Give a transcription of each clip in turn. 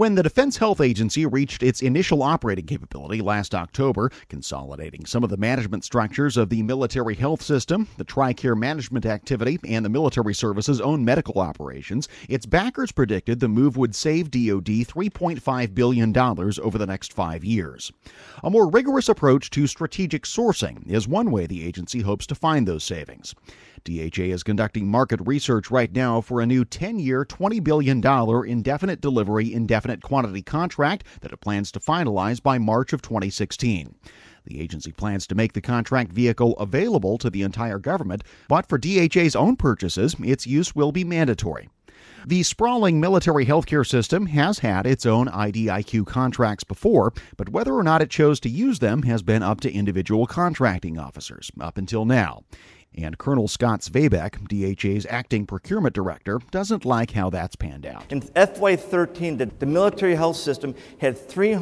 When the Defense Health Agency reached its initial operating capability last October, consolidating some of the management structures of the military health system, the TRICARE management activity, and the military service's own medical operations, its backers predicted the move would save DoD $3.5 billion over the next 5 years. A more rigorous approach to strategic sourcing is one way the agency hopes to find those savings. DHA is conducting market research right now for a new 10-year, $20 billion indefinite delivery, indefinite quantity contract that it plans to finalize by March of 2016. The agency plans to make the contract vehicle available to the entire government, but for DHA's own purchases, its use will be mandatory. The sprawling military healthcare system has had its own IDIQ contracts before, but whether or not it chose to use them has been up to individual contracting officers up until now. And Colonel Scott Svaybeck, DHA's acting procurement director, doesn't like how that's panned out. In FY13, the military health system had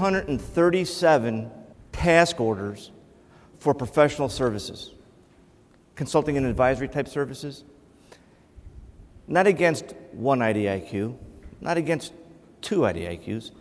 337 task orders for professional services, consulting and advisory type services. Not against one IDIQ, not against two IDIQs,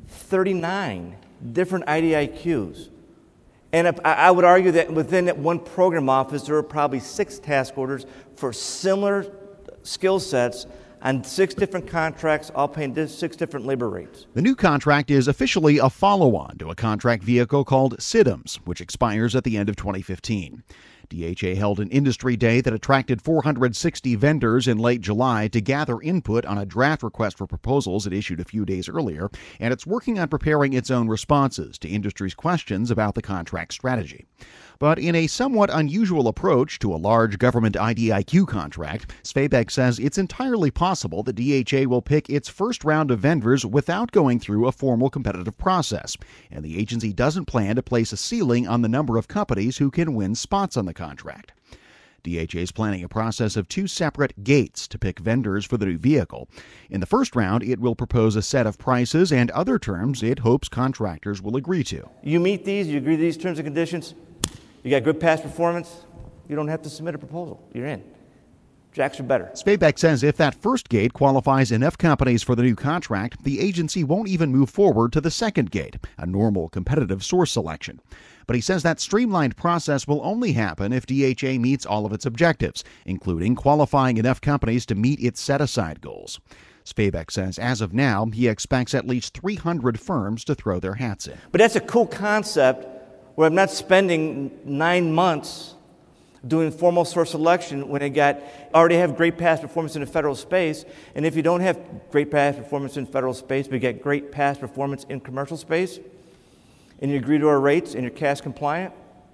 39 different IDIQs. And I would argue that within that one program office, there are probably 6 task orders for similar skill sets on 6 different contracts, all paying 6 different labor rates. The new contract is officially a follow-on to a contract vehicle called CIDEMS, which expires at the end of 2015. DHA held an industry day that attracted 460 vendors in late July to gather input on a draft request for proposals it issued a few days earlier, and it's working on preparing its own responses to industry's questions about the contract strategy. But in a somewhat unusual approach to a large government IDIQ contract, Svaybeck says it's entirely possible that DHA will pick its first round of vendors without going through a formal competitive process, and the agency doesn't plan to place a ceiling on the number of companies who can win spots on the contract. DHA is planning a process of 2 separate gates to pick vendors for the new vehicle. In the first round, it will propose a set of prices and other terms it hopes contractors will agree to. You meet these, you agree to these terms and conditions, you got good past performance, you don't have to submit a proposal. You're in. Jacks are better. Svaybeck says if that first gate qualifies enough companies for the new contract, the agency won't even move forward to the second gate, a normal competitive source selection. But he says that streamlined process will only happen if DHA meets all of its objectives, including qualifying enough companies to meet its set-aside goals. Svaybeck says as of now, he expects at least 300 firms to throw their hats in. But that's a cool concept where I'm not spending 9 months doing formal source selection when I already have great past performance in the federal space. And if you don't have great past performance in federal space, but you get great past performance in commercial space, and you agree to our rates and you're CAS compliant,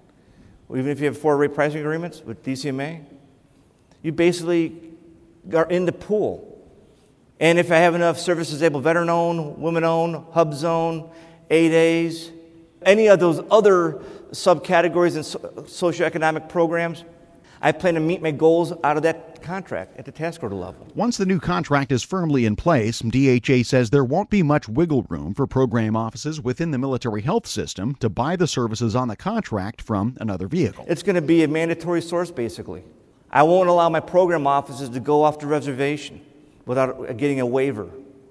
or even if you have 4 rate pricing agreements with DCMA, you basically are in the pool. And if I have enough services able, veteran-owned, women-owned, hub-zone, 8As, any of those other subcategories and socioeconomic programs, I plan to meet my goals out of that contract at the task order level. Once the new contract is firmly in place, DHA says there won't be much wiggle room for program offices within the military health system to buy the services on the contract from another vehicle. It's going to be a mandatory source, basically. I won't allow my program offices to go off the reservation without getting a waiver.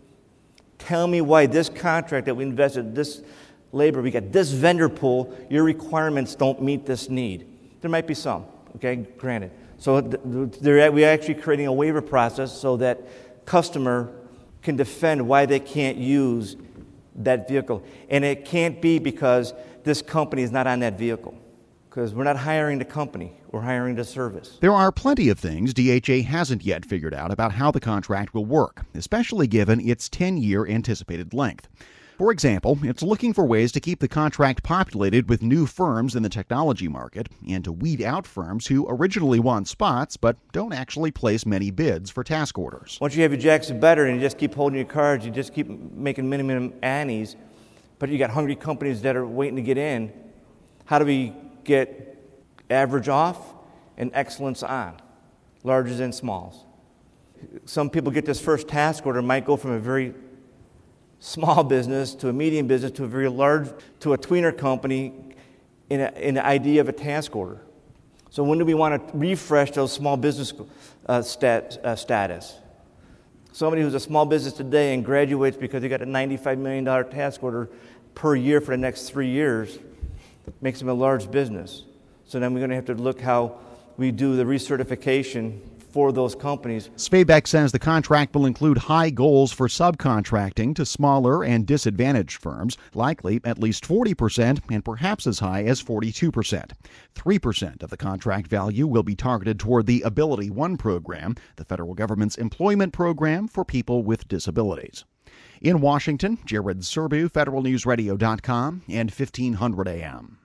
Tell me why this contract that we invested, this labor, we got this vendor pool, your requirements don't meet this need. There might be some, okay, granted. So we're actually creating a waiver process so that customer can defend why they can't use that vehicle. And it can't be because this company is not on that vehicle. Because we're not hiring the company, we're hiring the service. There are plenty of things DHA hasn't yet figured out about how the contract will work, especially given its 10-year anticipated length. For example, it's looking for ways to keep the contract populated with new firms in the technology market and to weed out firms who originally won spots but don't actually place many bids for task orders. Once you have your jacks better and you just keep holding your cards, you just keep making minimum annies, but you got hungry companies that are waiting to get in, how do we get average off and excellence on, larges and smalls? Some people get this first task order, might go from a very small business to a medium business to a very large, to a tweener company in the idea of a task order. So when do we want to refresh those small business status? Somebody who's a small business today and graduates because they got a $95 million task order per year for the next 3 years makes them a large business. So then we're going to have to look how we do the recertification for those companies. Svaybeck says the contract will include high goals for subcontracting to smaller and disadvantaged firms, likely at least 40% and perhaps as high as 42%. 3% of the contract value will be targeted toward the Ability One program, the federal government's employment program for people with disabilities. In Washington, Jared Serbu, federalnewsradio.com and 1500 AM.